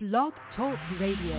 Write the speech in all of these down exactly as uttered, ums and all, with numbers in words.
Blog Talk Radio.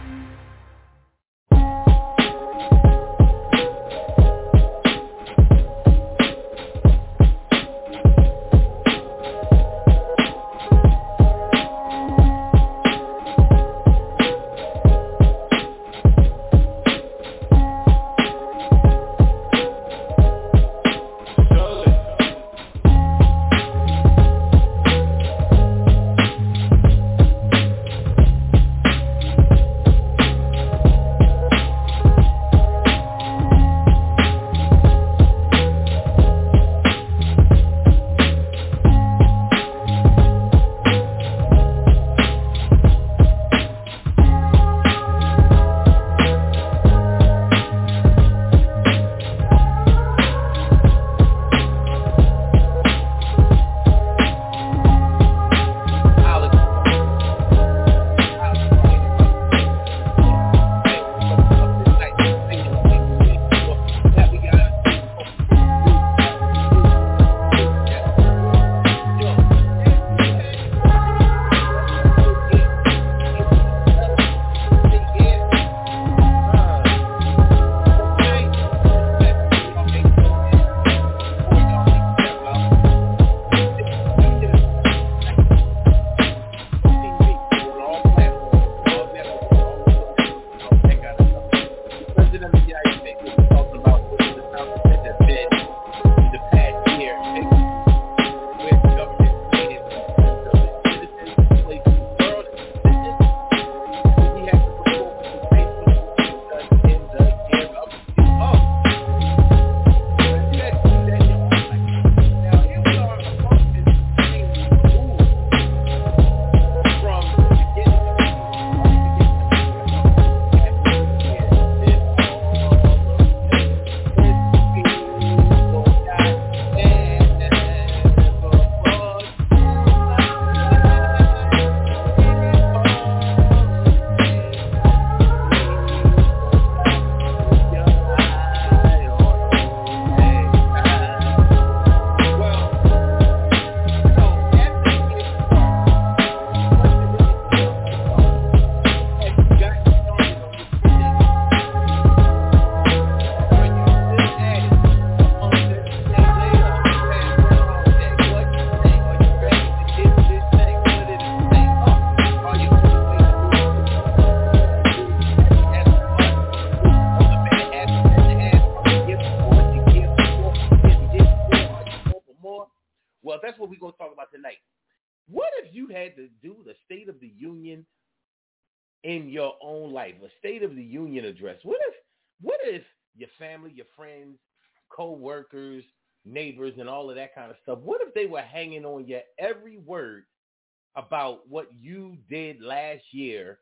Co-workers, neighbors, and all of that kind of stuff. What if they were hanging on your every word about what you did last year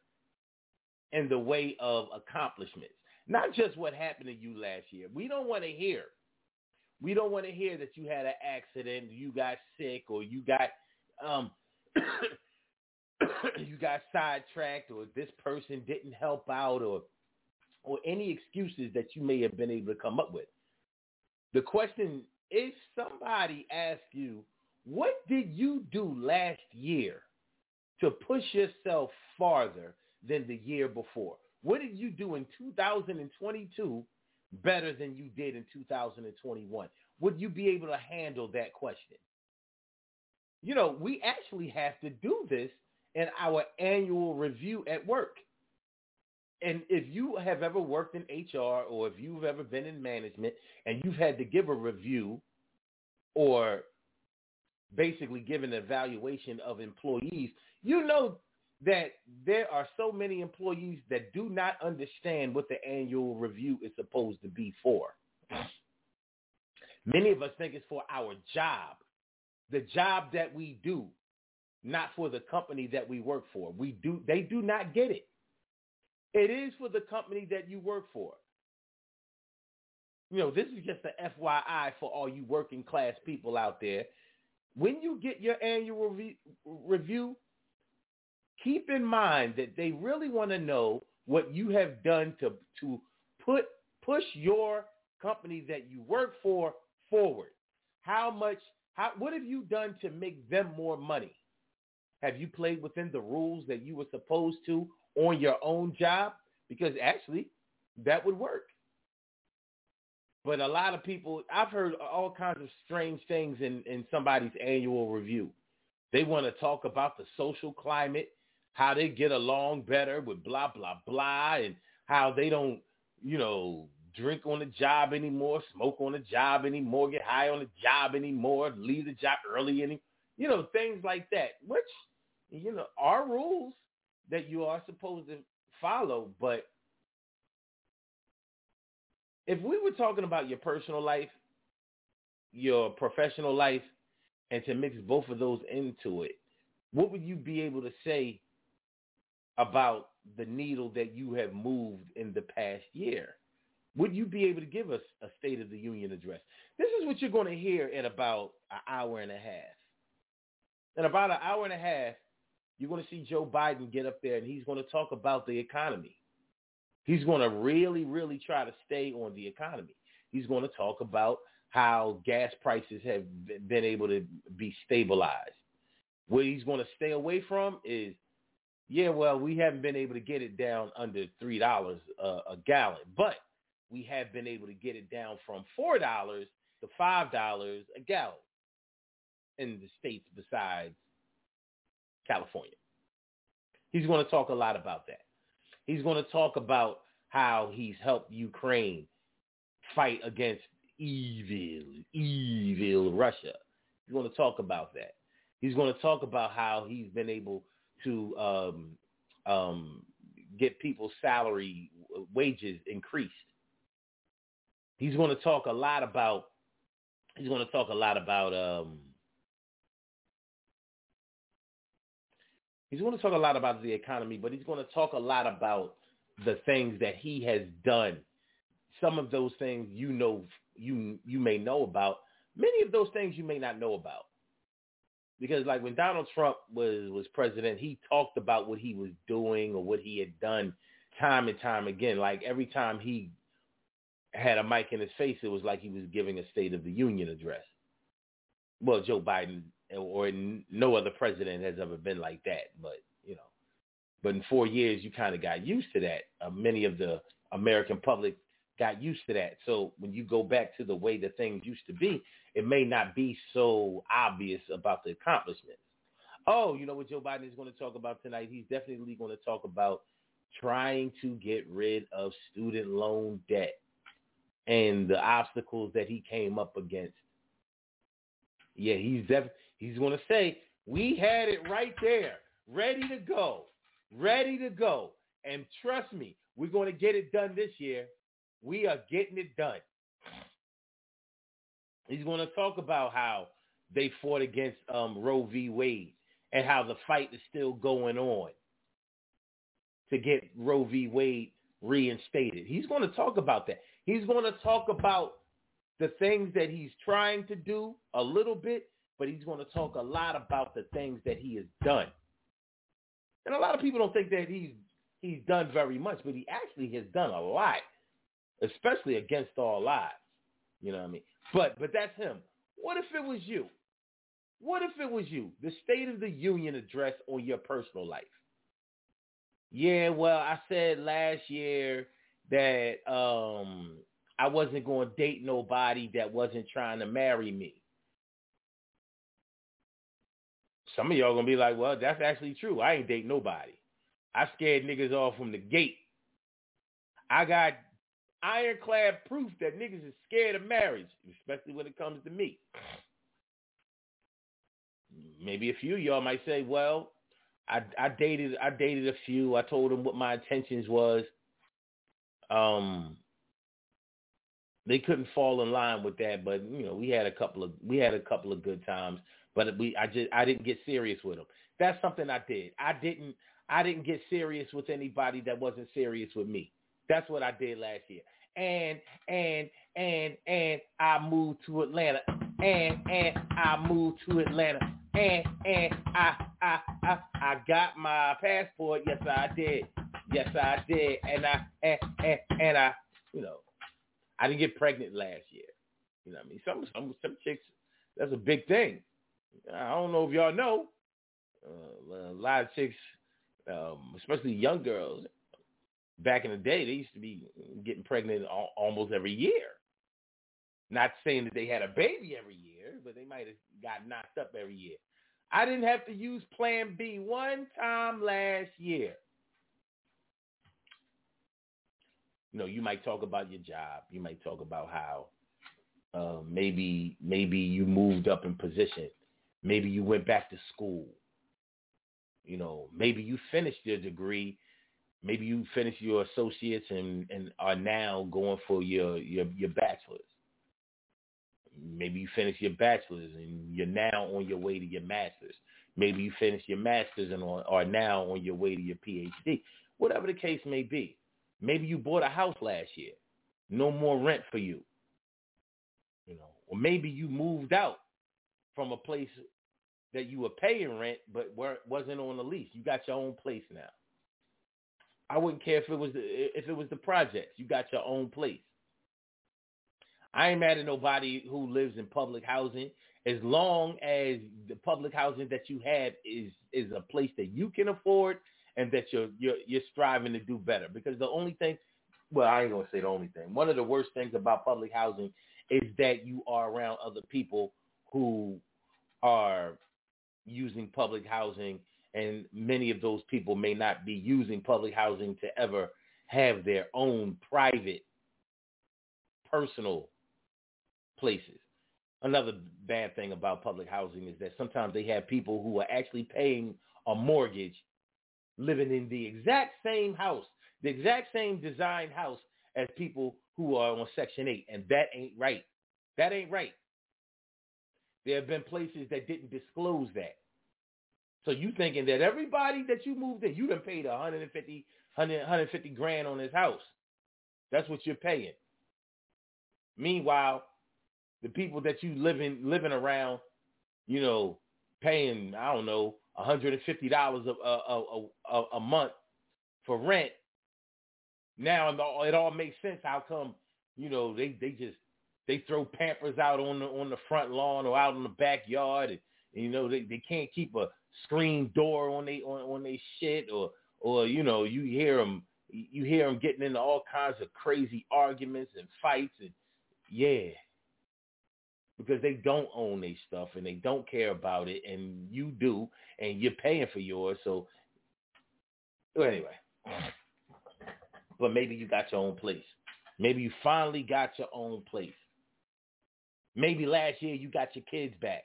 in the way of accomplishments? Not just what happened to you last year. We don't want to hear. We don't want to hear that you had an accident, you got sick, or you got um, you got sidetracked, or this person didn't help out, or or any excuses that you may have been able to come up with. The question, if somebody asks you, what did you do last year to push yourself farther than the year before? What did you do in two thousand twenty-two better than you did in two thousand twenty-one? Would you be able to handle that question? You know, we actually have to do this in our annual review at work. And if you have ever worked in H R, or if you've ever been in management and you've had to give a review or basically give an evaluation of employees, you know that there are so many employees that do not understand what the annual review is supposed to be for. Many of us think it's for our job, the job that we do, not for the company that we work for. We do, they do not get it. It is for the company that you work for. You know, this is just a F Y I for all you working class people out there. When you get your annual re- review, keep in mind that they really want to know what you have done to, to put push your company that you work for forward. How much, how, what have you done to make them more money? Have you played within the rules that you were supposed to on your own job? Because actually, that would work. But a lot of people, I've heard all kinds of strange things in, in somebody's annual review. They want to talk about the social climate, how they get along better with blah, blah, blah, and how they don't, you know, drink on the job anymore, smoke on the job anymore, get high on the job anymore, leave the job early anymore. You know, things like that, which, you know, are rules that you are supposed to follow. But if we were talking about your personal life, your professional life, and to mix both of those into it, what would you be able to say about the needle that you have moved in the past year? Would you be able to give us a State of the Union address? This is what you're going to hear in about an hour and a half. In about an hour and a half, you're going to see Joe Biden get up there, and he's going to talk about the economy. He's going to really, really try to stay on the economy. He's going to talk about how gas prices have been able to be stabilized. What he's going to stay away from is, yeah, well, we haven't been able to get it down under three dollars a, a gallon, but we have been able to get it down from four dollars to five dollars a gallon in the states besides California. He's going to talk a lot about that. He's going to talk about how he's helped Ukraine fight against evil, evil Russia. He's going to talk about that. He's going to talk about how he's been able to um, um, get people's salary wages increased. He's going to talk a lot about. He's going to talk a lot about. Um, he's going to talk a lot about the economy, but he's going to talk a lot about the things that he has done. Some of those things you know, you you may know about. Many of those things you may not know about. Because like when Donald Trump was, was president, he talked about what he was doing or what he had done time and time again. Like every time he had a mic in his face, it was like he was giving a State of the Union address. Well, Joe Biden or no other president has ever been like that. But, you know, but in four years, you kind of got used to that. Uh, many of the American public got used to that. So when you go back to the way the things used to be, it may not be so obvious about the accomplishments. Oh, you know what Joe Biden is going to talk about tonight? He's definitely going to talk about trying to get rid of student loan debt and the obstacles that he came up against. Yeah, he's def- he's going to say, we had it right there, ready to go, ready to go. And trust me, we're going to get it done this year. We are getting it done. He's going to talk about how they fought against um, Roe v. Wade and how the fight is still going on to get Roe v. Wade reinstated. He's going to talk about that. He's going to talk about the things that he's trying to do a little bit, but he's going to talk a lot about the things that he has done. And a lot of people don't think that he's he's done very much, but he actually has done a lot, especially against all odds. You know what I mean? But but that's him. What if it was you? What if it was you? The State of the Union address on your personal life. Yeah, well, I said last year that um, I wasn't going to date nobody that wasn't trying to marry me. Some of y'all going to be like, well, that's actually true. I ain't date nobody. I scared niggas off from the gate. I got ironclad proof that niggas is scared of marriage, especially when it comes to me. Maybe a few of y'all might say, well, I, I dated I dated a few. I told them what my intentions was. Um, they couldn't fall in line with that, but you know, we had a couple of we had a couple of good times, but we I just I didn't get serious with them. That's something I did. I didn't I didn't get serious with anybody that wasn't serious with me. That's what I did last year. And, and, and, and I moved to Atlanta. And, and I moved to Atlanta. And, and I, I, I, I got my passport. Yes, I did. Yes, I did. And I, and, and, and I, you know, I didn't get pregnant last year. You know what I mean? Some, some, some chicks, that's a big thing. I don't know if y'all know. Uh, a lot of chicks, um, especially young girls, back in the day, they used to be getting pregnant al- almost every year. Not saying that they had a baby every year, but they might have got knocked up every year. I didn't have to use Plan B one time last year. You know, you might talk about your job. You might talk about how uh, maybe maybe you moved up in position. Maybe you went back to school. You know, maybe you finished your degree. Maybe you finished your associates and, and are now going for your, your, your bachelor's. Maybe you finished your bachelor's and you're now on your way to your master's. Maybe you finished your master's and are now on your way to your P H D. Whatever the case may be. Maybe you bought a house last year. No more rent for you. You know, or maybe you moved out from a place that you were paying rent but wasn't on the lease. You got your own place now. I wouldn't care if it was the, if it was the projects. You got your own place. I ain't mad at nobody who lives in public housing as long as the public housing that you have is is a place that you can afford and that you're you're you're striving to do better. Because the only thing, well, I ain't gonna say the only thing. One of the worst things about public housing is that you are around other people who are using public housing, and many of those people may not be using public housing to ever have their own private, personal places. Another bad thing about public housing is that sometimes they have people who are actually paying a mortgage living in the exact same house, the exact same design house as people who are on Section eight, and that ain't right. That ain't right. There have been places that didn't disclose that. So you thinking that everybody that you moved in, you done paid one hundred fifty, one hundred, one hundred fifty grand on this house. That's what you're paying. Meanwhile, the people that you living living around, you know, paying, I don't know, one hundred fifty dollars a, a, a, a month for rent, now it all makes sense how come, you know, they, they just, they throw Pampers out on the on the front lawn or out in the backyard, and, and you know, they, they can't keep a screen door on they on, on they shit, or or you know, you hear them you hear them getting into all kinds of crazy arguments and fights, and yeah, because they don't own their stuff and they don't care about it, and you do, and you're paying for yours. So well, anyway, but maybe you got your own place. Maybe you finally got your own place. Maybe last year you got your kids back.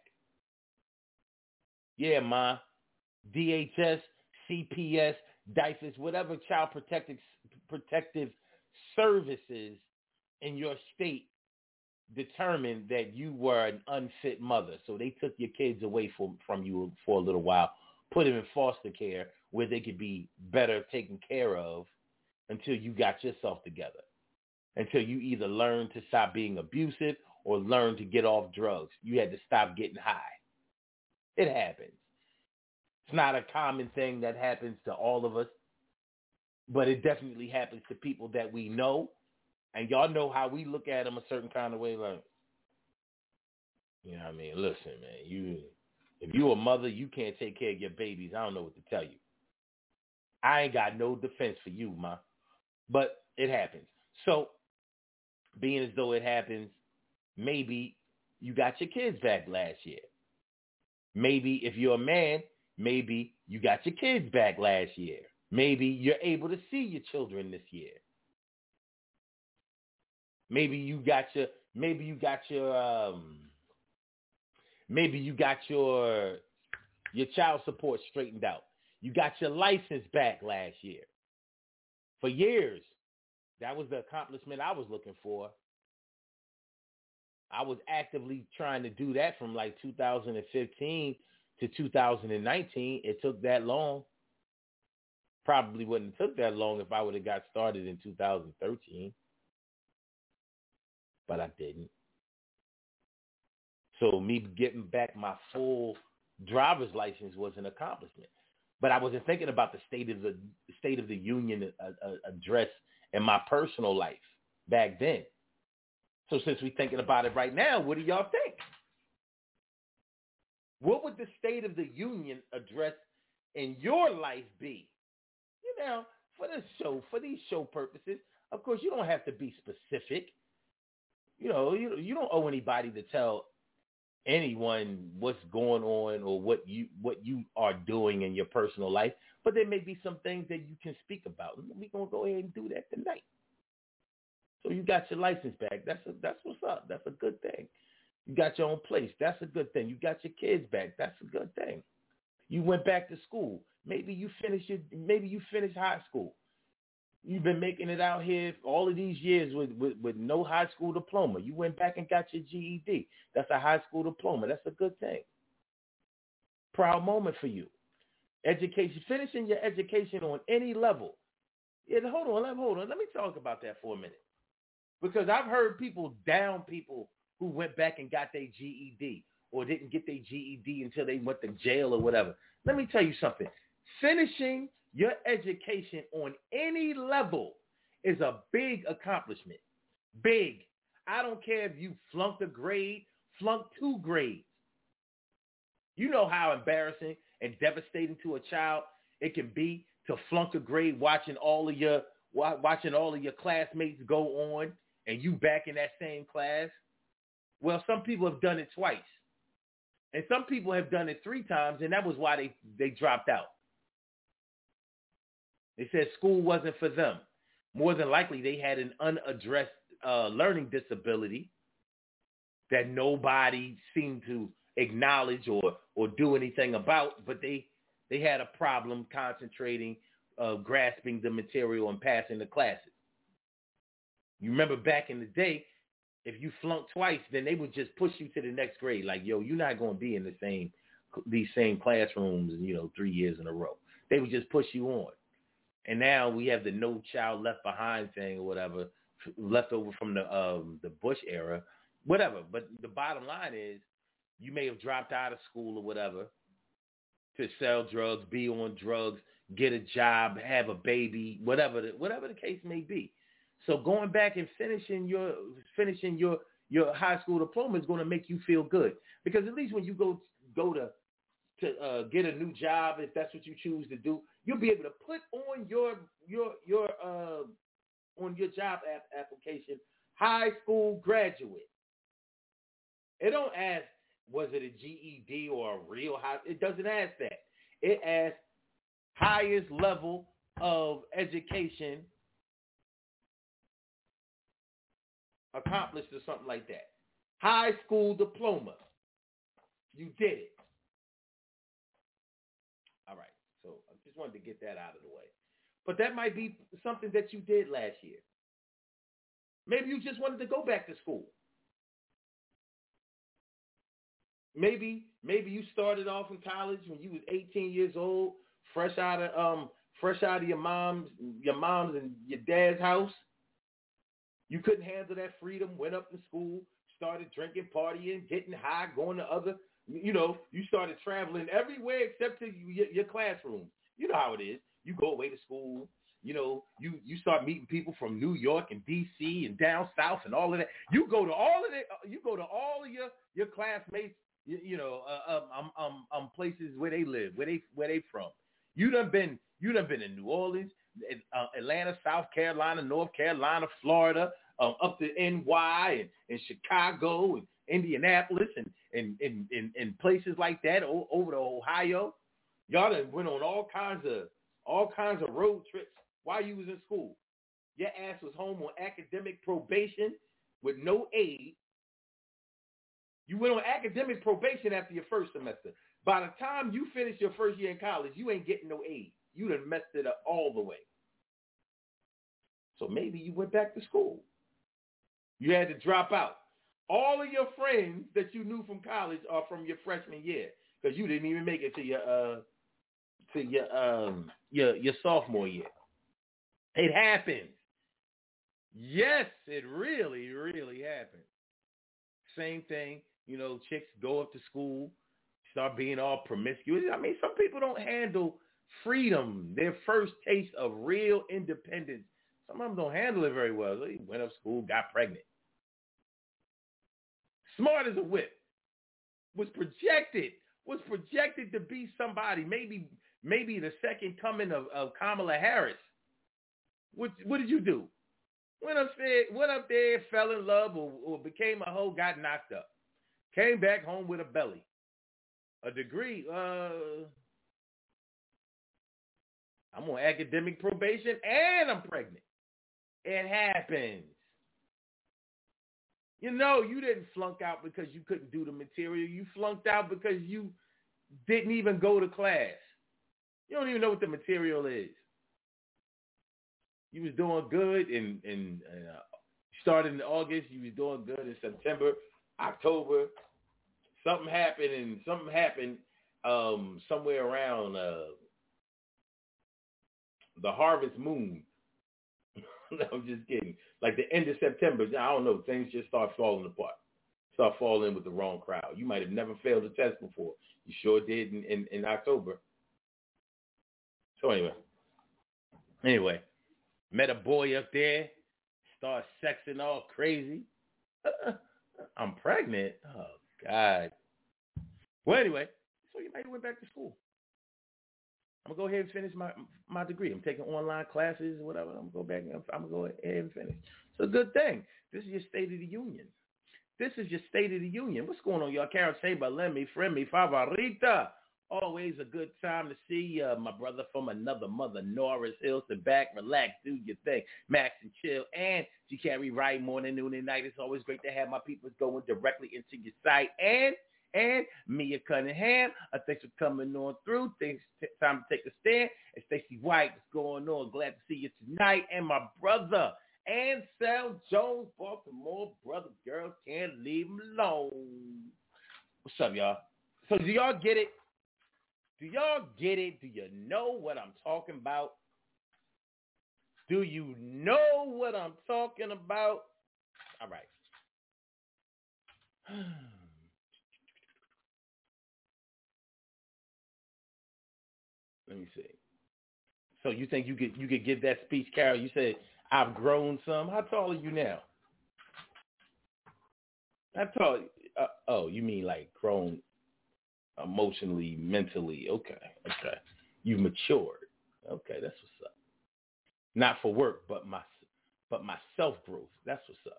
Yeah, ma. D H S, C P S, D I F E S, whatever child protective protective services in your state determined that you were an unfit mother. So they took your kids away from, from you for a little while, put them in foster care where they could be better taken care of until you got yourself together, until you either learn to stop being abusive or learn to get off drugs. You had to stop getting high. It happens. It's not a common thing that happens to all of us, but it definitely happens to people that we know. And y'all know how we look at them a certain kind of way, like, you know what I mean? Listen, man, you, if you a mother, you can't take care of your babies. I don't know what to tell you. I ain't got no defense for you, ma. But it happens. So, being as though it happens, maybe you got your kids back last year. Maybe if you're a man, maybe you got your kids back last year. Maybe you're able to see your children this year. Maybe you got your, maybe you got your, um, maybe you got your, your child support straightened out. You got your license back last year. For years, that was the accomplishment I was looking for. I was actively trying to do that from like two thousand fifteen to two thousand nineteen. It took that long. Probably wouldn't have took that long if I would have got started in two thousand thirteen. But I didn't. So me getting back my full driver's license was an accomplishment. But I wasn't thinking about the state of the state of the union uh, uh, address in my personal life back then. So since we're thinking about it right now, what do y'all think? What would the State of the Union address in your life be? You know, for this show, for these show purposes, of course, you don't have to be specific. You know, you you don't owe anybody to tell anyone what's going on or what you what you are doing in your personal life, but there may be some things that you can speak about. We're gonna go ahead and do that tonight. So you got your license back. That's a, that's what's up. That's a good thing. You got your own place. That's a good thing. You got your kids back. That's a good thing. You went back to school. Maybe you finished your maybe you finished high school. You've been making it out here all of these years with, with, with no high school diploma. You went back and got your G E D. That's a high school diploma. That's a good thing. Proud moment for you. Education, finishing your education on any level. Yeah, hold on, let, hold on. Let me talk about that for a minute. Because I've heard people down people who went back and got their G E D or didn't get their G E D until they went to jail or whatever. Let me tell you something. Finishing your education on any level is a big accomplishment. Big. I don't care if you flunked a grade, flunked two grades. You know how embarrassing and devastating to a child it can be to flunk a grade watching all of your watching all of your classmates go on and you back in that same class. Well, some people have done it twice. And some people have done it three times, and that was why they, they dropped out. They said school wasn't for them. More than likely, they had an unaddressed uh, learning disability that nobody seemed to acknowledge or, or do anything about, but they, they had a problem concentrating, uh, grasping the material and passing the classes. You remember back in the day, if you flunked twice, then they would just push you to the next grade. Like, yo, you're not going to be in the same these same classrooms, you know, three years in a row. They would just push you on. And now we have the No Child Left Behind thing or whatever, left over from the um, the Bush era, whatever. But the bottom line is you may have dropped out of school or whatever to sell drugs, be on drugs, get a job, have a baby, whatever the, whatever the case may be. So going back and finishing your finishing your, your high school diploma is going to make you feel good, because at least when you go go to to uh, get a new job, if that's what you choose to do, you'll be able to put on your your your uh, on your job app application high school graduate. It don't ask was it a G E D or a real high. It doesn't ask that. It asks highest level of education accomplished or something like that. High school diploma. You did it. All right. So I just wanted to get that out of the way. But that might be something that you did last year. Maybe you just wanted to go back to school. Maybe maybe you started off in college when you was eighteen years old, fresh out of um fresh out of your mom's your mom's and your dad's house. You couldn't handle that freedom, went up to school, started drinking, partying, getting high, going to other, you know, you started traveling everywhere except to your, your classroom. You know how it is. You go away to school, you know, you, you start meeting people from New York and D C and down south and all of that. You go to all of that, you go to all of your, your classmates, you, you know, uh, um, um, um, places where they live, where they, where they from. You done been, you done been in New Orleans, uh, Atlanta, South Carolina, North Carolina, Florida, um, up to N Y and, and Chicago and Indianapolis and, and, and, and, and places like that o- over to Ohio. Y'all done went on all kinds of all kinds of road trips while you was in school. Your ass was home on academic probation with no aid. You went on academic probation after your first semester. By the time you finish your first year in college, you ain't getting no aid. You done messed it up all the way. So maybe you went back to school. You had to drop out. All of your friends that you knew from college are from your freshman year, because you didn't even make it to your uh to your um your your sophomore year. It happens. Yes, it really, really happens. Same thing, you know, chicks go up to school, start being all promiscuous. I mean, some people don't handle freedom, their first taste of real independence. Some of them don't handle it very well. They went up to school, got pregnant. Smart as a whip, was projected was projected to be somebody, maybe maybe the second coming of, of Kamala Harris. What what did you do? Went up there, went up there, fell in love, or, or became a hoe, got knocked up, came back home with a belly, a degree. Uh, I'm on academic probation and I'm pregnant. It happens. You know, you didn't flunk out because you couldn't do the material. You flunked out because you didn't even go to class. You don't even know what the material is. You was doing good in, in uh, started in August. You was doing good in September, October. Something happened, and something happened um, somewhere around uh, the harvest moon. No, I'm just kidding. Like the end of September, I don't know, things just start falling apart. Start falling with the wrong crowd. You might have never failed a test before. You sure did in, in, in October. So anyway. Anyway, met a boy up there, start sexing all crazy. I'm pregnant. Oh, God. Well, anyway, so you might have went back to school. I'm going to go ahead and finish my my degree. I'm taking online classes or whatever. I'm going to go back and I'm going to go ahead and finish. It's a good thing. This is your State of the Union. This is your State of the Union. What's going on, y'all? Carol Chamber, Lemmy, Friendly, Favorita. Always a good time to see uh, my brother from another mother, Norris Hill. Sit back, relax, do your thing. Max and chill. And you carry right morning, noon, and night. It's always great to have my people going directly into your site. And And Mia Cunningham, uh, thanks for coming on through. Thanks, t- time to take a stand. And Stacey White, what's going on? Glad to see you tonight. And my brother, Ansel Jones, Baltimore brother, girl, can't leave him alone. What's up, y'all? So do y'all get it? Do y'all get it? Do you know what I'm talking about? Do you know what I'm talking about? All right. Let me see. So you think you could you could give that speech, Carol? You said I've grown some. How tall are you now? How tall? Uh, oh, you mean like grown emotionally, mentally? Okay, okay. You matured. Okay, that's what's up. Not for work, but my but my self growth. That's what's up.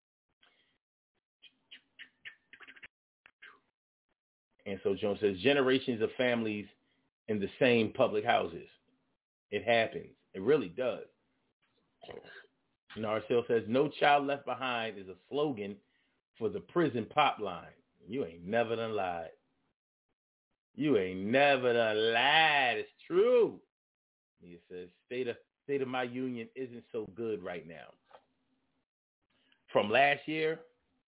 And so Jones says generations of families in the same public houses. It happens. It really does. Narcelle says, no child left behind is a slogan for the prison pop line. You ain't never done lied. You ain't never done lied. It's true. He says, state of, state of my union isn't so good right now. From last year?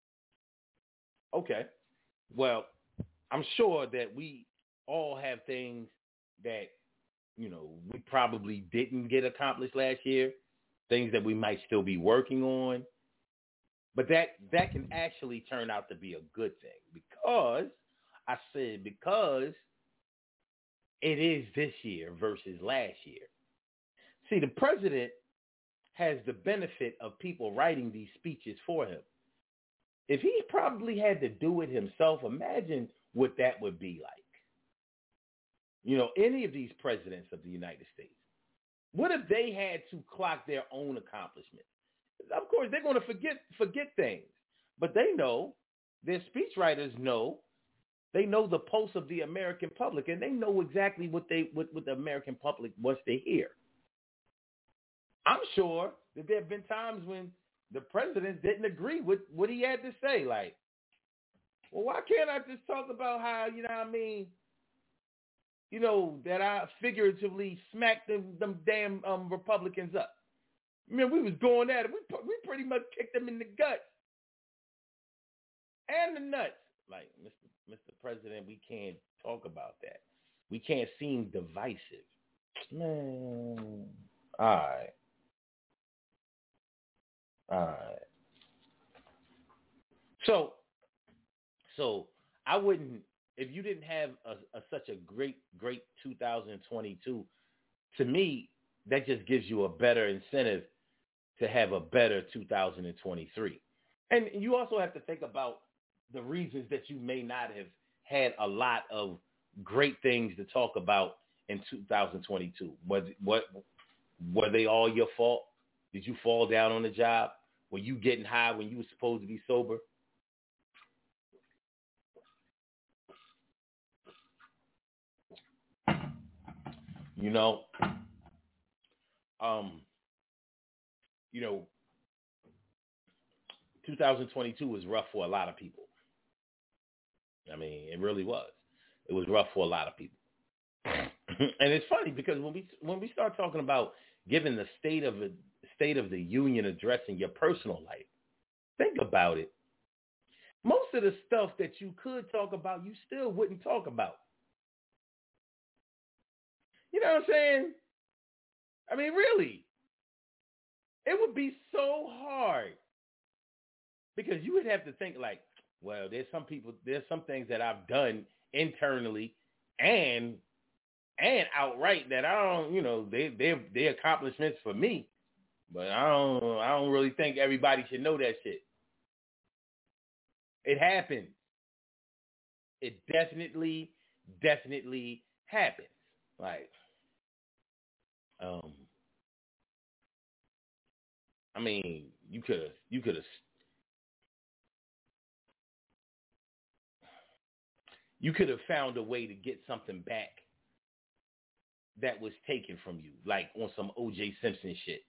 Okay. Well, I'm sure that we all have things that, you know, we probably didn't get accomplished last year, things that we might still be working on. But that that can actually turn out to be a good thing because, I said because it is this year versus last year. See, the president has the benefit of people writing these speeches for him. If he probably had to do it himself, imagine what that would be like. You know, any of these presidents of the United States, what if they had to clock their own accomplishments? Of course, they're going to forget forget things, but they know, their speechwriters know, they know the pulse of the American public, and they know exactly what they what, what the American public wants to hear. I'm sure that there have been times when the president didn't agree with what he had to say, like, well, why can't I just talk about how, you know what I mean, you know, that I figuratively smacked them, them damn um, Republicans up. I mean, we was going at it. We we pretty much kicked them in the guts and the nuts. Like, Mister Mister President, we can't talk about that. We can't seem divisive. Man, all right. All right. So, so I wouldn't, if you didn't have a, a, such a great, great two thousand twenty-two, to me, that just gives you a better incentive to have a better two thousand twenty-three. And you also have to think about the reasons that you may not have had a lot of great things to talk about in two thousand twenty-two. Was what were they all your fault? Did you fall down on the job? Were you getting high when you were supposed to be sober? You know, um, you know, two thousand twenty-two was rough for a lot of people. I mean, it really was. It was rough for a lot of people. And it's funny because when we when we start talking about giving the state of a state of the union address in your personal life, think about it. Most of the stuff that you could talk about, you still wouldn't talk about. You know what I'm saying? I mean, really, it would be so hard because you would have to think like, well, there's some people, there's some things that I've done internally and and outright that I don't, you know, they they they accomplishments for me, but I don't I don't really think everybody should know that shit. It happens. It definitely, definitely happens. Like, um, I mean, you could have, you could have, you could have found a way to get something back that was taken from you, like on some O J Simpson shit.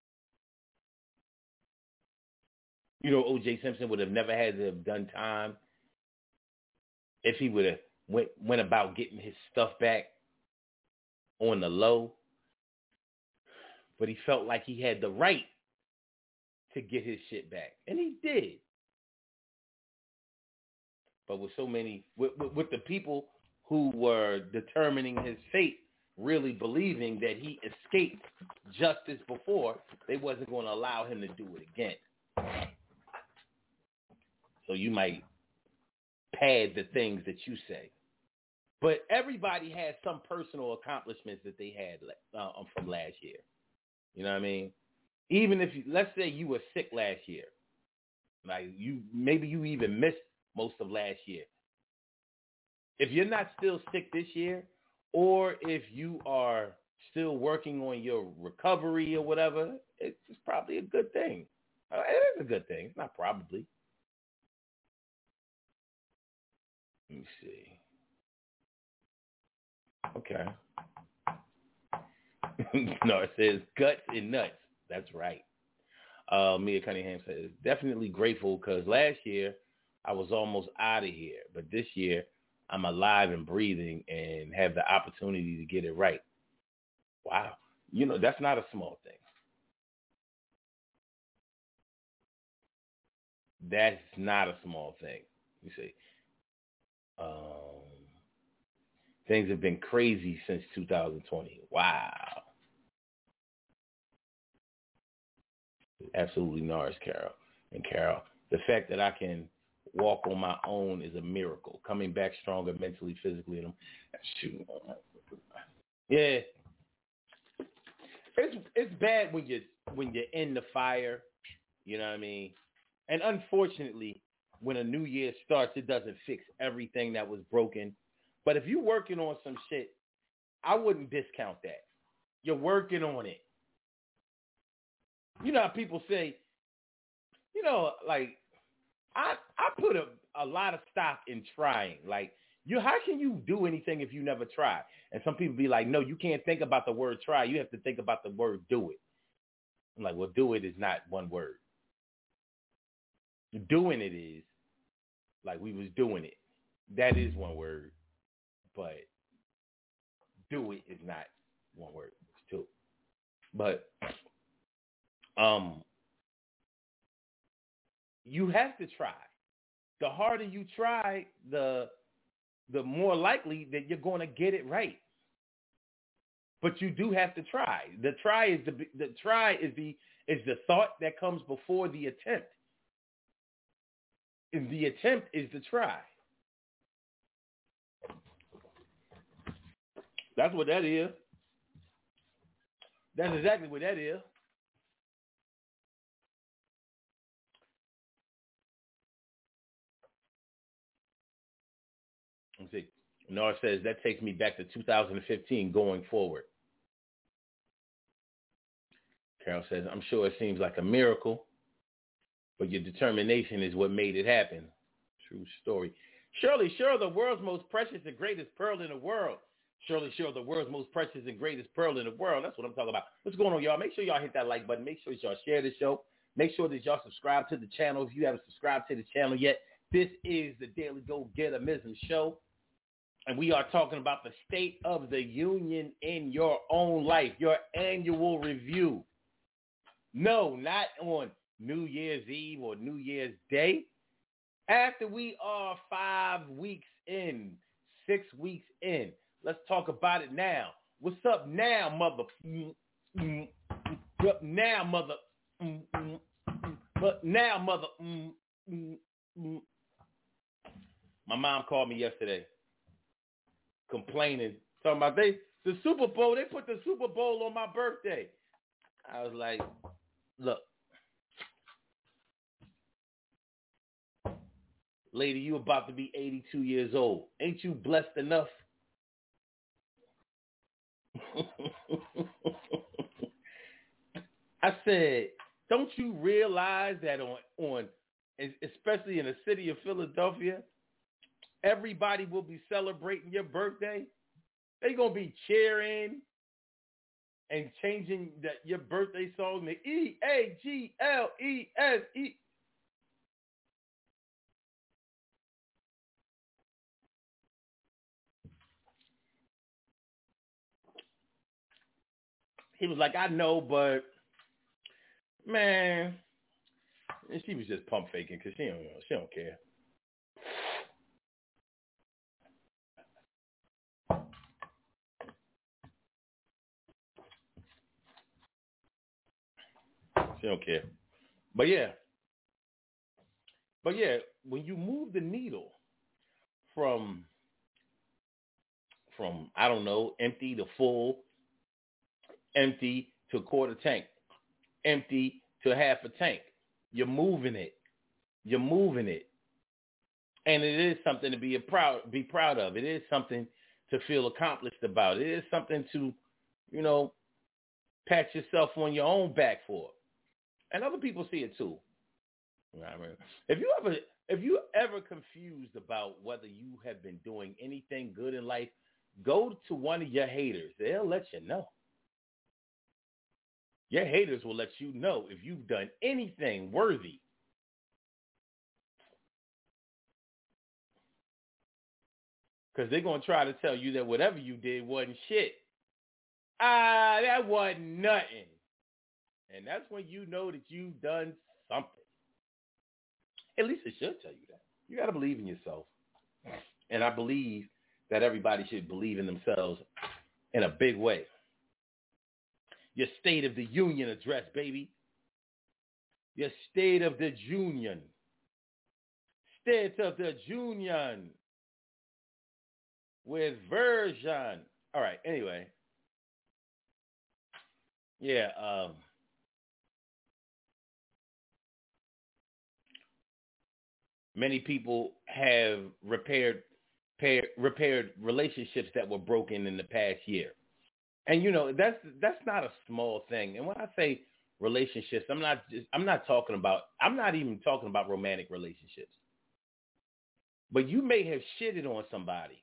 You know, O J Simpson would have never had to have done time if he would have went went about getting his stuff back on the low, but he felt like he had the right to get his shit back, and he did. But with so many, with, with, with the people who were determining his fate really believing that he escaped justice before, they wasn't going to allow him to do it again. So you might pad the things that you say. But everybody has some personal accomplishments that they had uh, from last year. You know what I mean? Even if, you, let's say you were sick last year. Like you, maybe you even missed most of last year. If you're not still sick this year, or if you are still working on your recovery or whatever, it's probably a good thing. It is a good thing. It's not probably. Let me see. Okay. No, it says guts and nuts. That's right. Uh, Mia Cunningham says, definitely grateful because last year I was almost out of here. But this year I'm alive and breathing and have the opportunity to get it right. Wow. You know, that's not a small thing. That's not a small thing. You see. Um, things have been crazy since two thousand twenty. Wow. Absolutely Norris, Carol. And Carol, the fact that I can walk on my own is a miracle. Coming back stronger mentally, physically. And shoot. Yeah. It's it's bad when you when you're in the fire, you know what I mean? And unfortunately, when a new year starts, it doesn't fix everything that was broken. But if you're working on some shit, I wouldn't discount that. You're working on it. You know how people say, you know, like, I I put a, a lot of stock in trying. Like, you, how can you do anything if you never try? And some people be like, no, you can't think about the word try. You have to think about the word do it. I'm like, well, do it is not one word. Doing it is, like we was doing it. That is one word. But do it is not one word. It's two. But um, you have to try. The harder you try, the the more likely that you're going to get it right. But you do have to try. The try is the the try is the is the thought that comes before the attempt. And the attempt is the try. That's what that is. That's exactly what that is. Let's see. Nora says, that takes me back to two thousand fifteen going forward. Carol says, I'm sure it seems like a miracle, but your determination is what made it happen. True story. Shirley, sure, the world's most precious and greatest pearl in the world. Shirley, sure, the world's most precious and greatest pearl in the world. That's what I'm talking about. What's going on, y'all? Make sure y'all hit that like button. Make sure y'all share the show. Make sure that y'all subscribe to the channel if you haven't subscribed to the channel yet. This is the Daily Go Get 'Emism show, and we are talking about the state of the union in your own life, your annual review. No, not on New Year's Eve or New Year's Day. After we are five weeks in, six weeks in, let's talk about it now. What's up now, mother? Up now, mother. But now, mother. My mom called me yesterday, complaining, talking about they the Super Bowl. They put the Super Bowl on my birthday. I was like, look, lady, you about to be eighty-two years old. Ain't you blessed enough? I said, don't you realize that on, on, especially in the city of Philadelphia, everybody will be celebrating your birthday? They're going to be cheering and changing that your birthday song to E A G L E S E. He was like, I know, but man, and she was just pump faking because she don't, you know, she don't care. She don't care. But yeah, but yeah, when you move the needle from from I don't know, empty to full, empty to a quarter tank, empty to half a tank. You're moving it. You're moving it. And it is something to be a proud be proud of. It is something to feel accomplished about. It is something to, you know, pat yourself on your own back for. And other people see it too. You know what I mean? If you ever if you ever confused about whether you have been doing anything good in life, go to one of your haters. They'll let you know. Your haters will let you know if you've done anything worthy. Because they're going to try to tell you that whatever you did wasn't shit. Ah, that wasn't nothing. And that's when you know that you've done something. At least it should tell you that. You got to believe in yourself. And I believe that everybody should believe in themselves in a big way. Your State of the Union address, baby. Your State of the Union. State of the Union. With version. All right, anyway. Yeah, um. Many people have repaired, pair, repaired relationships that were broken in the past year. And you know, that's that's not a small thing. And when I say relationships, I'm not just I'm not talking about I'm not even talking about romantic relationships. But you may have shitted on somebody.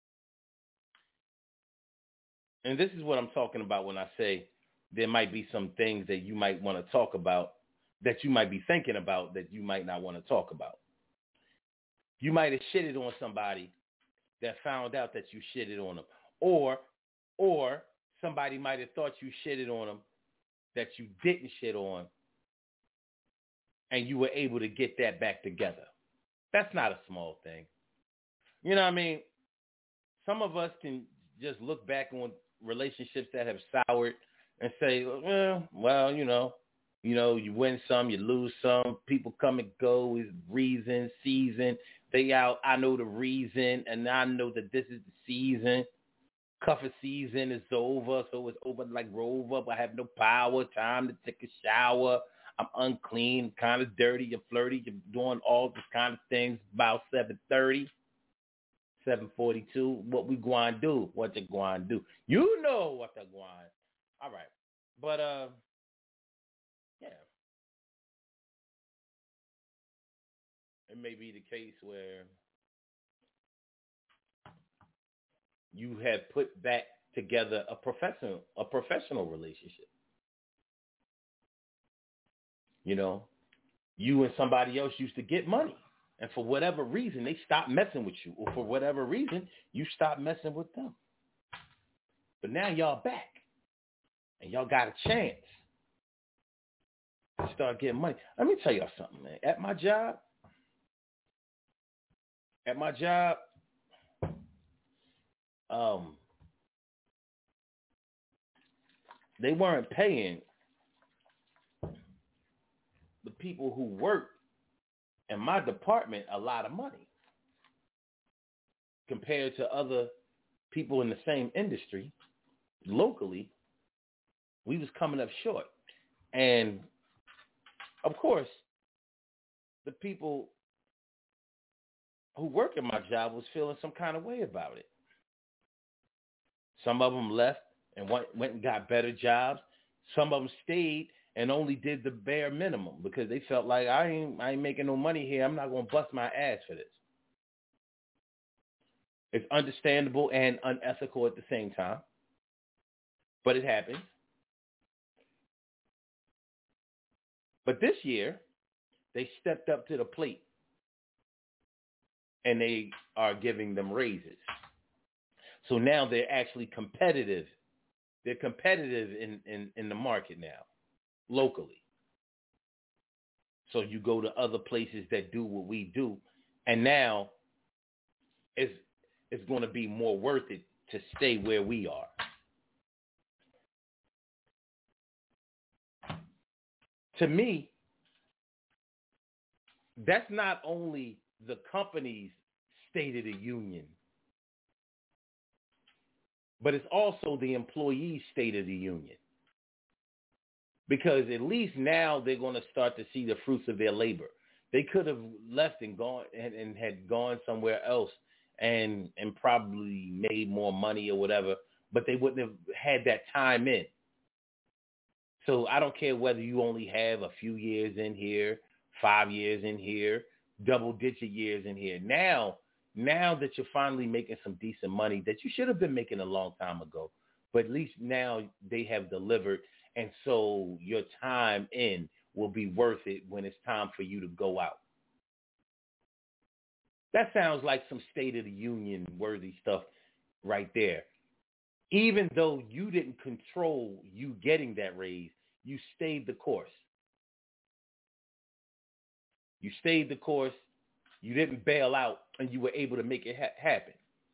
And this is what I'm talking about when I say there might be some things that you might want to talk about, that you might be thinking about, that you might not want to talk about. You might have shitted on somebody that found out that you shitted on them. Or, or somebody might have thought you shitted on them that you didn't shit on, and you were able to get that back together. That's not a small thing. You know what I mean? Some of us can just look back on relationships that have soured and say, well, well, you know, you know, you win some, you lose some. People come and go with reason, season. They out, I know the reason, and I know that this is the season. Cuffer season is over, so it's over like Rover. I have no power, time to take a shower. I'm unclean, kind of dirty, you're flirty, you're doing all this kind of things about seven thirty. seven forty-two. What we going to do? What you going to do? You know what the going. All right. But, uh, yeah. It may be the case where you have put back together a professional, a professional relationship. You know, you and somebody else used to get money. And for whatever reason, they stopped messing with you. Or for whatever reason, you stopped messing with them. But now y'all back. And y'all got a chance to start getting money. Let me tell y'all something, man. At my job, at my job, um, they weren't paying the people who work in my department a lot of money compared to other people in the same industry locally. We was coming up short. And of course, the people who work in my job was feeling some kind of way about it. Some of them left and went, went and got better jobs. Some of them stayed and only did the bare minimum because they felt like I ain't I ain't making no money here. I'm not going to bust my ass for this. It's understandable and unethical at the same time, but it happens. But this year, they stepped up to the plate and they are giving them raises. So now they're actually competitive. They're competitive in, in, in the market now, locally. So you go to other places that do what we do, and now it's, it's going to be more worth it to stay where we are. To me, that's not only the company's State of the Union, but it's also the employee's State of the Union. Because at least now they're going to start to see the fruits of their labor. They could have left and gone and, and had gone somewhere else and and probably made more money or whatever, but they wouldn't have had that time in. So I don't care whether you only have a few years in here, five years in here, double-digit years in here. Now, now that you're finally making some decent money that you should have been making a long time ago, but at least now they have delivered, and so your time in will be worth it when it's time for you to go out. That sounds like some State of the Union worthy stuff right there. Even though you didn't control you getting that raise, you stayed the course. You stayed the course. You didn't bail out, and you were able to make it ha- happen.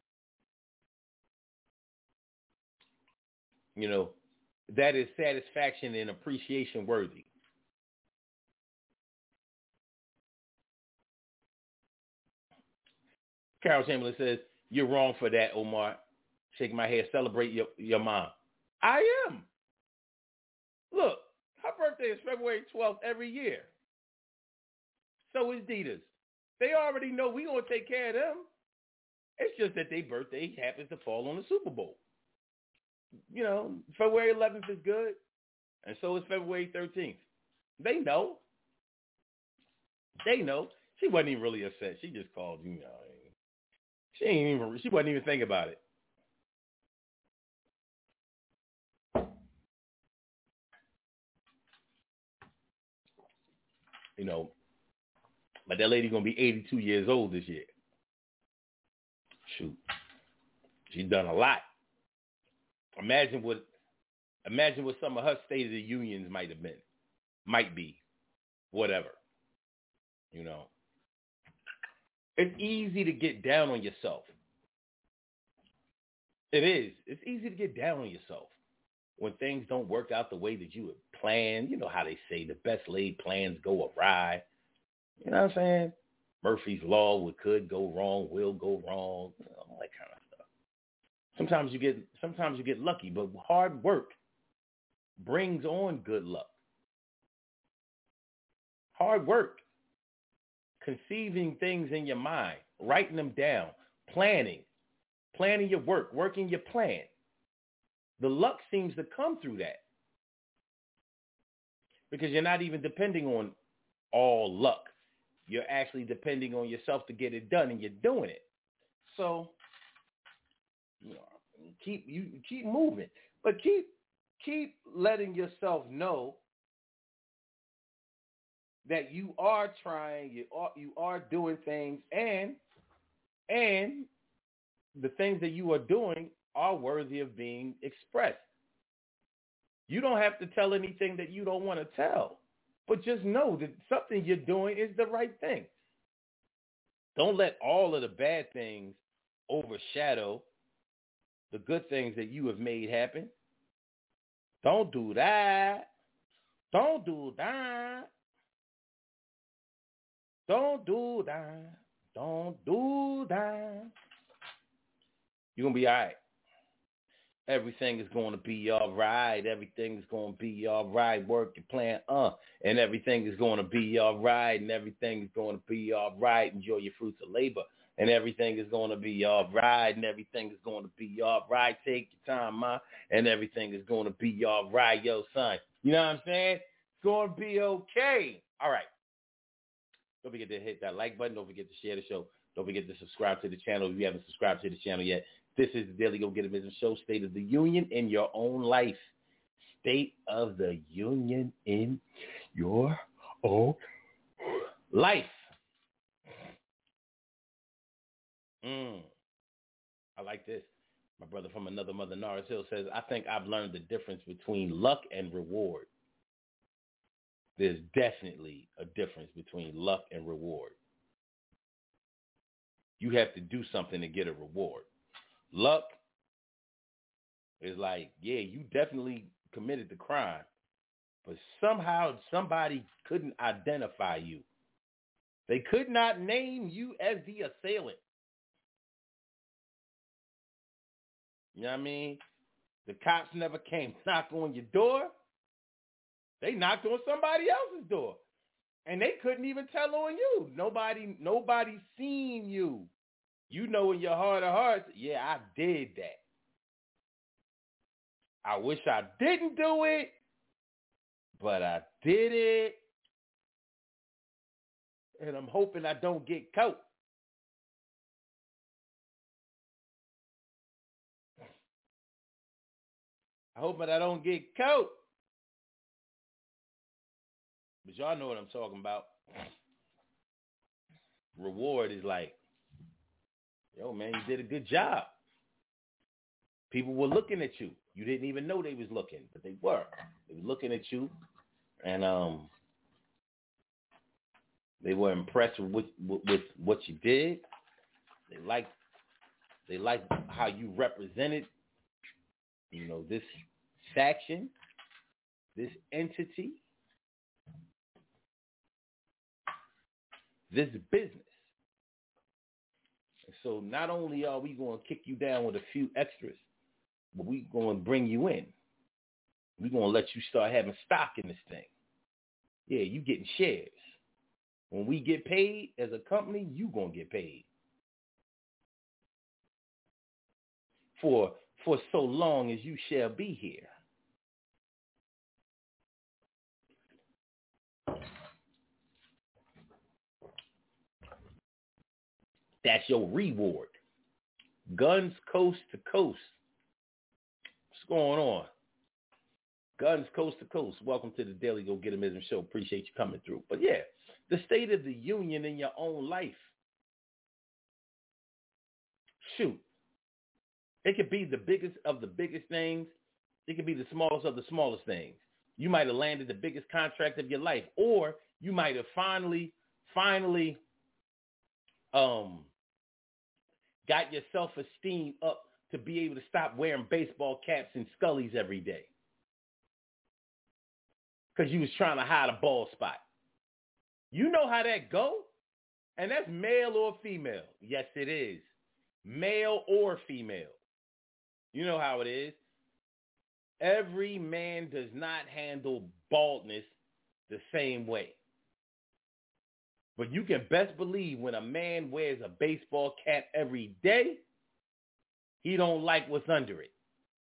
You know, that is satisfaction and appreciation worthy. Carol Chamberlain says, you're wrong for that, Omar. Shaking my head, celebrate your, your mom. I am. Look, her birthday is February twelfth every year. So is Dita's. They already know we're going to take care of them. It's just that their birthday happens to fall on the Super Bowl. You know, February eleventh is good, and so is February thirteenth. They know. They know. She wasn't even really upset. She just called, you know. She ain't even. She wasn't even thinking about it. You know, but that lady gonna be eighty-two years old this year. Shoot, she's done a lot. Imagine what, imagine what some of her State of the Unions might have been, might be, whatever. You know, it's easy to get down on yourself. It is. It's easy to get down on yourself when things don't work out the way that you had planned. You know how they say the best laid plans go awry. You know what I'm saying? Murphy's Law, what could go wrong will go wrong. You know, all that kind of stuff. Sometimes you get sometimes you get lucky, but hard work brings on good luck. Hard work, conceiving things in your mind, writing them down, planning, planning your work, working your plan. The luck seems to come through that because you're not even depending on all luck. You're actually depending on yourself to get it done, and you're doing it. So, you know, keep you keep moving, but keep keep letting yourself know that you are trying, you are you are doing things, and and the things that you are doing are worthy of being expressed. You don't have to tell anything that you don't want to tell, but just know that something you're doing is the right thing. Don't let all of the bad things overshadow the good things that you have made happen. Don't do that. Don't do that. Don't do that. Don't do that. You're going to be all right. Everything is going to be all right. Everything is going to be all right. Work your plan, uh, and everything is going to be all right. And everything is going to be all right. Enjoy your fruits of labor. And everything is going to be all right. And everything is going to be all right. Take your time, ma. And everything is going to be all right, yo, son. You know what I'm saying? It's going to be okay. All right. Don't forget to hit that like button. Don't forget to share the show. Don't forget to subscribe to the channel if you haven't subscribed to the channel yet. This is the Daily Go Get It Business Show, State of the Union in your own life. State of the Union in your own life. Mm, I like this. My brother from another mother, Norris Hill, says, I think I've learned the difference between luck and reward. There's definitely a difference between luck and reward. You have to do something to get a reward. Luck is like, yeah, you definitely committed the crime, but somehow somebody couldn't identify you. They could not name you as the assailant. You know what I mean? The cops never came knock on your door. They knocked on somebody else's door. And they couldn't even tell on you. Nobody, nobody seen you. You know in your heart of hearts, yeah, I did that. I wish I didn't do it, but I did it. And I'm hoping I don't get caught. I hope that I don't get caught. But y'all know what I'm talking about. Reward is like, yo, man, you did a good job. People were looking at you. You didn't even know they was looking, but they were. They were looking at you, and um, they were impressed with, with, with what you did. They liked, they liked how you represented, you know, this faction, this entity, this business. And so not only are we going to kick you down with a few extras, but we're going to bring you in. We're going to let you start having stock in this thing. Yeah, you getting shares. When we get paid as a company, you going to get paid. For, for so long as you shall be here. That's your reward. Guns coast to coast. What's going on? Guns coast to coast. Welcome to the Daily Go Get 'Em Ism Show. Appreciate you coming through. But yeah, the state of the union in your own life. Shoot. It could be the biggest of the biggest things. It could be the smallest of the smallest things. You might have landed the biggest contract of your life, or you might have finally, finally um, got your self-esteem up to be able to stop wearing baseball caps and scullies every day because you was trying to hide a bald spot. You know how that go? And that's male or female. Yes, it is. Male or female. You know how it is. Every man does not handle baldness the same way. But you can best believe when a man wears a baseball cap every day, he don't like what's under it.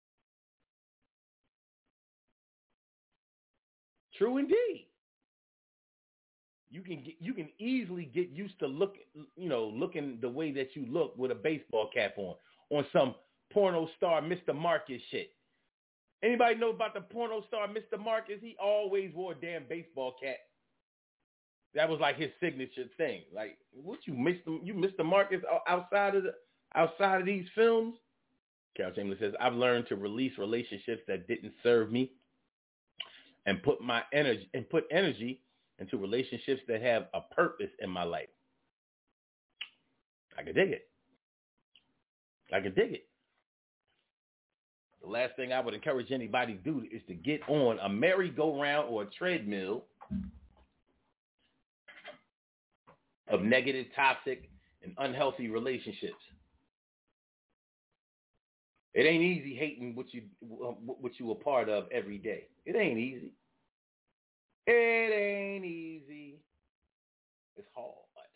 True indeed. You can get, you can easily get used to looking, you know, looking the way that you look with a baseball cap on, on some porno star Mister Marcus shit. Anybody know about the porno star Mister Marcus? He always wore a damn baseball cap. That was like his signature thing. Like, what you Mister You Mister Marcus outside of the outside of these films? Carol Chamberlain says, I've learned to release relationships that didn't serve me, and put my energy and put energy into relationships that have a purpose in my life. I can dig it. I can dig it. The last thing I would encourage anybody to do is to get on a merry-go-round or a treadmill of negative, toxic, and unhealthy relationships. It ain't easy hating what you what you a part of every day. It ain't easy. It ain't easy. It's hard.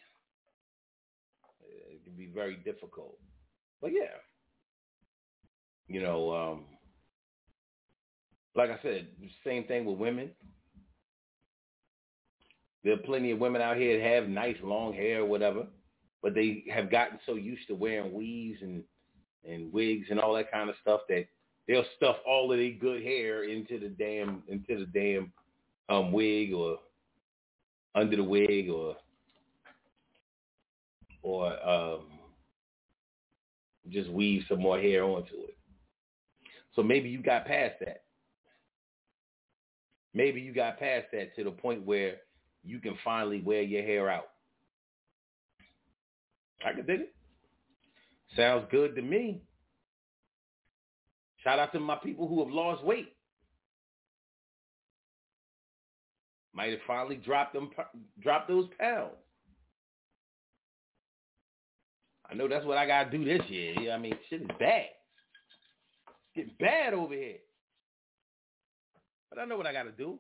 It can be very difficult. But yeah, you know, um, like I said, same thing with women. There are plenty of women out here that have nice long hair or whatever, but they have gotten so used to wearing weaves and, and wigs and all that kind of stuff that they'll stuff all of their good hair into the damn into the damn um, wig or under the wig or or um, just weave some more hair onto it. So maybe you got past that. Maybe you got past that to the point where you can finally wear your hair out. I can dig it. Sounds good to me. Shout out to my people who have lost weight. Might have finally dropped them, dropped those pounds. I know that's what I gotta do this year. I mean, shit is bad. It's getting bad over here. But I know what I gotta do.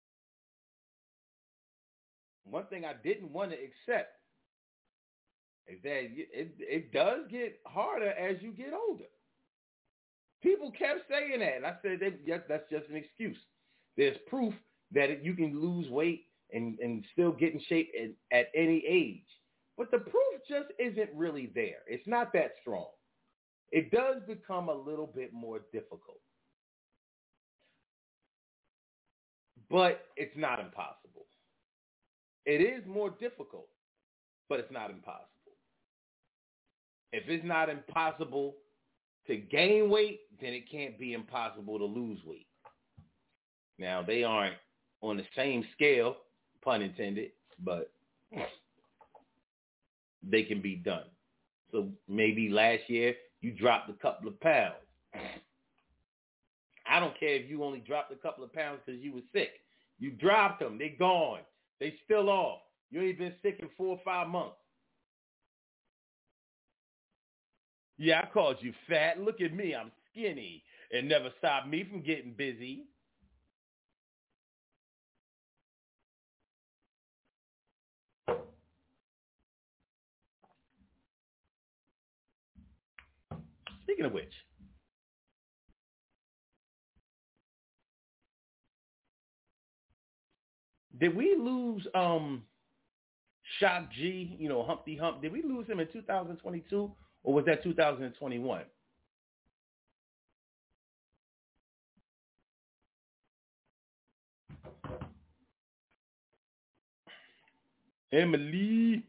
One thing I didn't want to accept is that it, it does get harder as you get older. People kept saying that, and I said they, yes, that's just an excuse. There's proof that it, you can lose weight and, and still get in shape at, at any age. But the proof just isn't really there. It's not that strong. It does become a little bit more difficult. But it's not impossible. It is more difficult, but it's not impossible. If it's not impossible to gain weight, then it can't be impossible to lose weight. Now, they aren't on the same scale, pun intended, but they can be done. So maybe last year you dropped a couple of pounds. I don't care if you only dropped a couple of pounds because you were sick. You dropped them. They're gone. They still off. You ain't been sick in four or five months. Yeah, I called you fat. Look at me. I'm skinny. It never stopped me from getting busy. Speaking of which, did we lose um Shock G, you know, Humpty Hump? Did we lose him in two thousand twenty-two or was that two thousand twenty-one? Emily,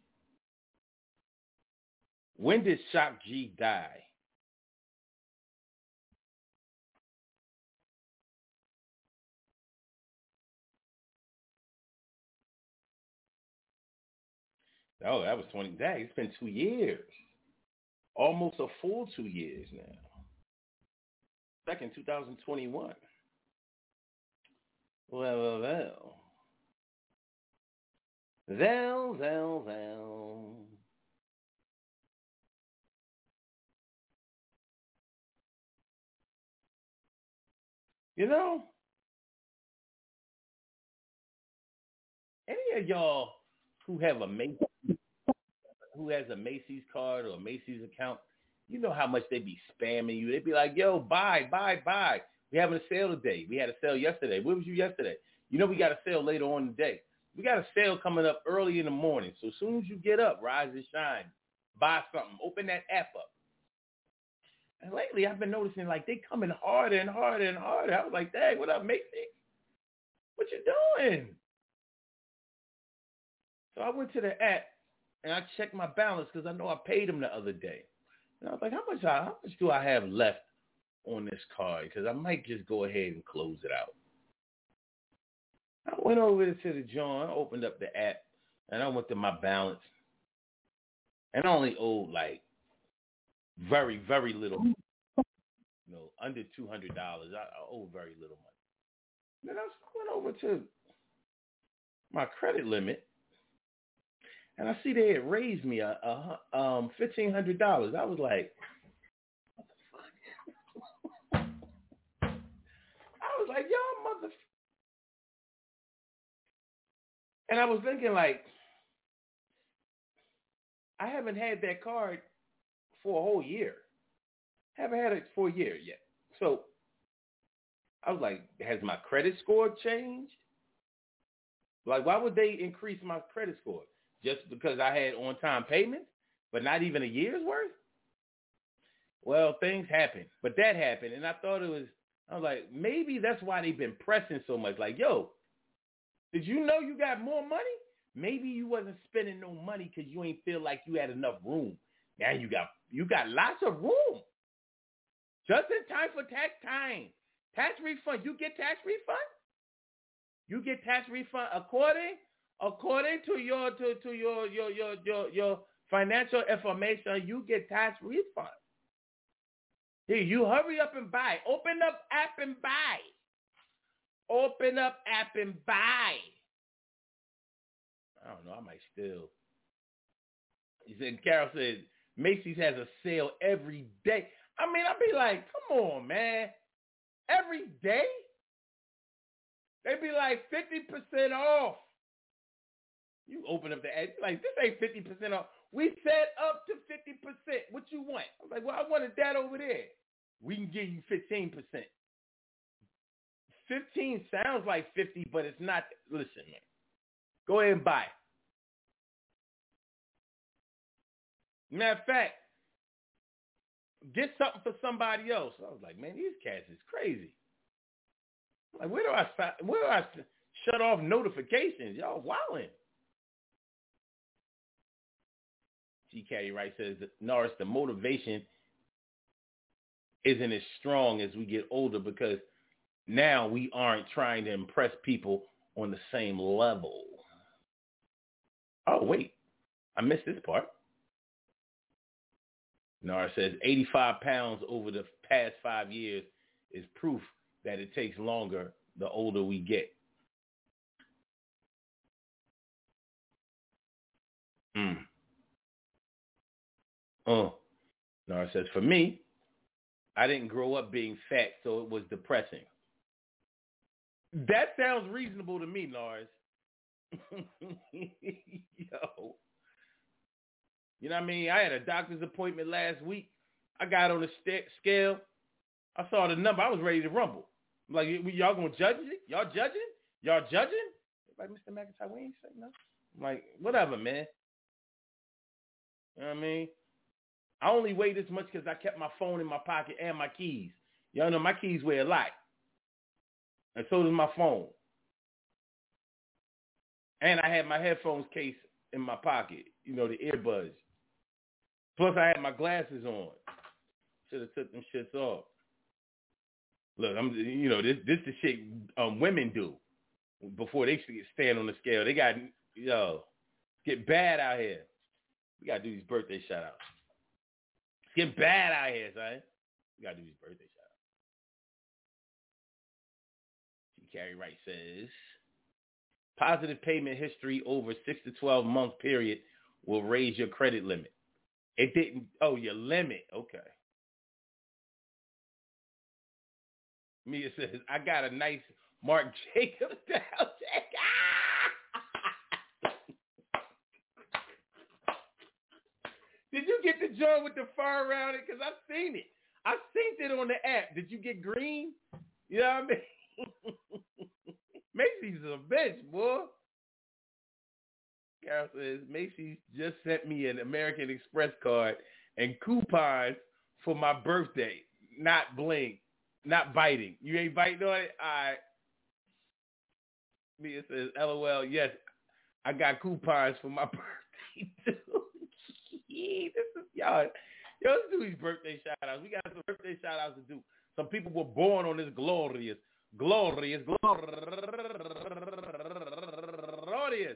when did Shock G die? Oh, that was twenty. Dang, it's been two years. Almost a full two years now. Back in two thousand twenty-one. Well, well, well. Well, well, well. You know, any of y'all who have a Macy's, who has a Macy's card or a Macy's account, you know how much they be spamming you. They be like, yo, buy, buy, buy. We having a sale today. We had a sale yesterday. Where was you yesterday? You know we got a sale later on in the day. We got a sale coming up early in the morning. So as soon as you get up, rise and shine. Buy something. Open that app up. And lately I've been noticing like they coming harder and harder and harder. I was like, dang, what up, Macy? What you doing? So I went to the app and I checked my balance because I know I paid them the other day. And I was like, how much, how much do I have left on this card? Because I might just go ahead and close it out. I went over to the joint, opened up the app, and I went to my balance. And I only owed like very, very little, you know, under two hundred dollars. I, I owe very little money. Then I went over to my credit limit, and I see they had raised me a, a um fifteen hundred dollars. I was like, what the fuck? I was like, y'all mother. And I was thinking like, I haven't had that card for a whole year. Haven't had it for a year yet. So I was like, has my credit score changed? Like, why would they increase my credit score? Just because I had on-time payments, but not even a year's worth? Well, things happen. But that happened, and I thought it was, I was like, maybe that's why they've been pressing so much. Like, yo, did you know you got more money? Maybe you wasn't spending no money because you ain't feel like you had enough room. Now you got you got lots of room. Just in time for tax time. Tax refund. You get tax refund? You get tax refund according according to your to, to your, your your your your financial information, you get tax refund. Here, you hurry up and buy. Open up app and buy. Open up app and buy. I don't know. I might still. He said, Carol said, Macy's has a sale every day. I mean, I'd be like, come on, man. Every day? They'd be like fifty percent off. You open up the ad, like, this ain't fifty percent off. We set up to fifty percent. What you want? I was like, well, I wanted that over there. We can give you fifteen percent. fifteen sounds like fifty, but it's not. Listen, man. Go ahead and buy. Matter of fact, get something for somebody else. I was like, man, these cats is crazy. Like, where do I where do I shut off notifications? Y'all wilding. G. Caddy Wright says, Norris, the motivation isn't as strong as we get older because now we aren't trying to impress people on the same level. Oh, wait. I missed this part. Norris says, eighty-five pounds over the past five years is proof that it takes longer the older we get. Hmm. Oh. Norris says, for me, I didn't grow up being fat, so it was depressing. That sounds reasonable to me, Norris. Yo. You know what I mean? I had a doctor's appointment last week. I got on the st- scale. I saw the number. I was ready to rumble. I'm like, y'all gonna judge it? Y'all judging? Y'all judging? Like, Mister McIntyre, we ain't saying nothing. I'm like, whatever, man. You know what I mean? I only weigh this much because I kept my phone in my pocket and my keys. Y'all know my keys weigh a lot. And so does my phone. And I had my headphones case in my pocket. You know, the earbuds. Plus, I had my glasses on. Should have took them shits off. Look, I'm, you know, this this the shit um, women do before they stand on the scale. They got, yo, get bad out here. We got to do these birthday shout-outs. Get bad out here, son. We got to do these birthday shout-outs. G. Carey Wright says, positive payment history over six to twelve month period will raise your credit limit. It didn't, oh, your limit. Okay. Mia says, I got a nice Marc Jacobs style check. Did you get the joint with the fur around it? Because I've seen it. I've seen it on the app. Did you get green? You know what I mean? Macy's is a bitch, boy. Carol says, Macy's just sent me an American Express card and coupons for my birthday. Not bling. Not biting. You ain't biting on it? All right. Mia says, LOL, yes, I got coupons for my birthday, too. This is, y'all, yo, let's do these birthday shout-outs. We got some birthday shout-outs to do. Some people were born on this glorious, glorious, glorious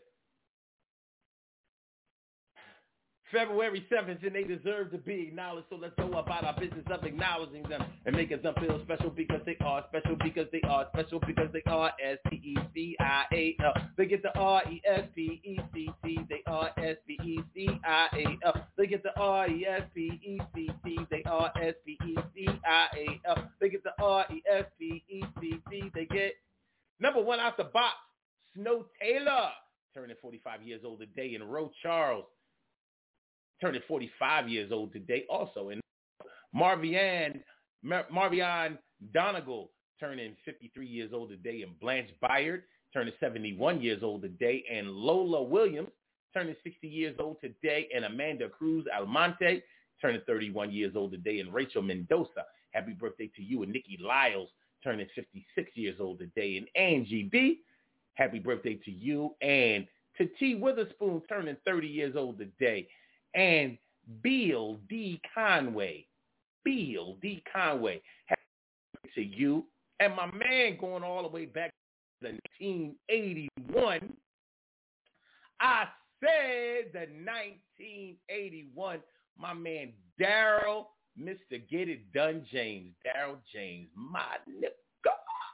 February seventh, and they deserve to be acknowledged. So let's go about our business of acknowledging them and making them feel special because they are special because they are special because they are S P E C I A L. They get the R E S P E C T. They are S P E C I A L. They get the R E S P E C T. They are S P E C I A L. They get the R E S P E C T. They get number one out the box, Snow Taylor, turning forty-five years old today, and Roe Charles, turning forty-five years old today also. And Marvian, Mar- Marvian Donegal, turning fifty-three years old today. And Blanche Byard, turning seventy-one years old today. And Lola Williams, turning sixty years old today. And Amanda Cruz Almonte, turning thirty-one years old today. And Rachel Mendoza, happy birthday to you. And Nikki Lyles, turning fifty-six years old today. And Angie B, happy birthday to you. And to T. Witherspoon, turning thirty years old today. And Bill D. Conway, Bill D. Conway, happy to you. And my man going all the way back to nineteen eighty-one. I said the nineteen eighty-one, my man Daryl, Mister Get It Done James, Daryl James, my nigga.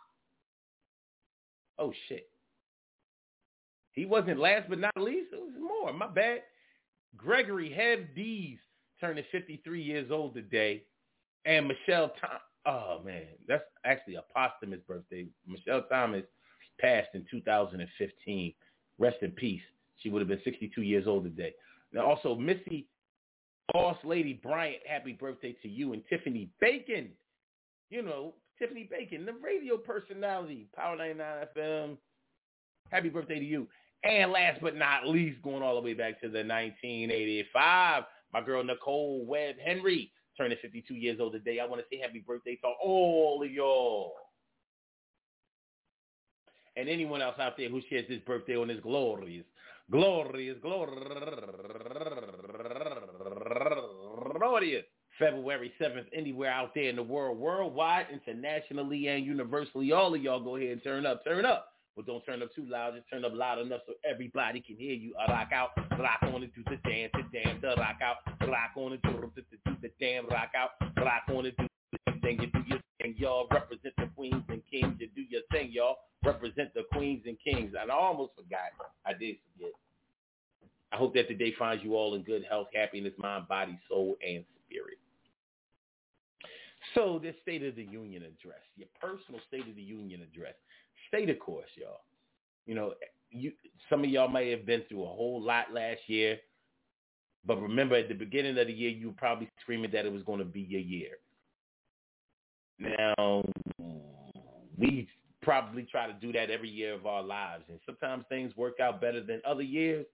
Oh, shit. He wasn't last but not least. It was more. My bad. Gregory Hev Dees turning fifty-three years old today. And Michelle Thomas, oh, man, that's actually a posthumous birthday. Michelle Thomas passed in two thousand fifteen. Rest in peace. She would have been sixty-two years old today. Now, also, Missy Boss Lady Bryant, happy birthday to you. And Tiffany Bacon, you know, Tiffany Bacon, the radio personality, Power ninety-nine F M, happy birthday to you. And last but not least, going all the way back to the nineteen eighty-five, my girl Nicole Webb Henry, turning fifty-two years old today. I want to say happy birthday to all of y'all. And anyone else out there who shares this birthday on this glorious, glorious, glorious February seventh, anywhere out there in the world, worldwide, internationally, and universally, all of y'all go ahead and turn up, turn up. But don't turn up too loud. Just turn up loud enough so everybody can hear you. I rock out, rock on and do the damn, the damn, the rock out, rock on and do the, the, the, the damn, rock out, rock on and do the thing. You do your thing, y'all. Represent the queens and kings. You do your thing, y'all. Represent the queens and kings. And I almost forgot. I did forget. I hope that today finds you all in good health, happiness, mind, body, soul, and spirit. So this State of the Union address, your personal State of the Union address. Stay the course, y'all. You know, you some of y'all may have been through a whole lot last year, but remember at the beginning of the year, you were probably screaming that it was going to be your year. Now, we probably try to do that every year of our lives, and sometimes things work out better than other years,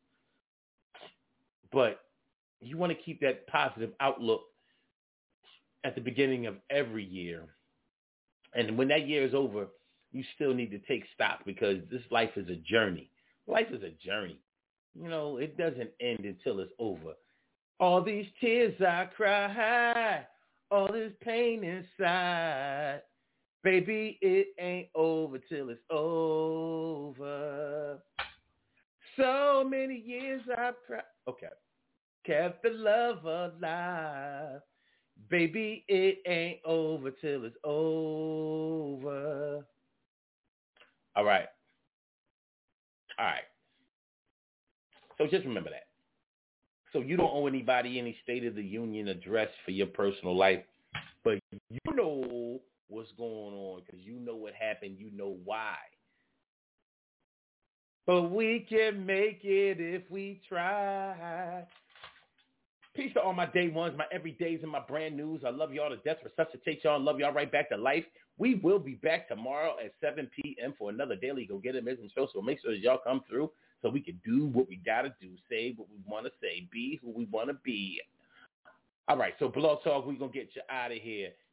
but you want to keep that positive outlook at the beginning of every year. And when that year is over, you still need to take stock because this life is a journey. Life is a journey. You know, it doesn't end until it's over. All these tears I cry, all this pain inside, baby, it ain't over till it's over. So many years I've cried. Okay. Kept the love alive. Baby, it ain't over till it's over. All right. All right. So just remember that. So you don't owe anybody any State of the Union address for your personal life, but you know what's going on because you know what happened. You know why. But we can make it if we try. Peace to all my day ones, my everydays, and my brand news. I love y'all to death. Resuscitate y'all and love y'all right back to life. We will be back tomorrow at seven p.m. for another Daily Go Get It Mission show. So make sure that y'all come through so we can do what we got to do, say what we want to say, be who we want to be. All right, so Blog Talk, we're going to get you out of here.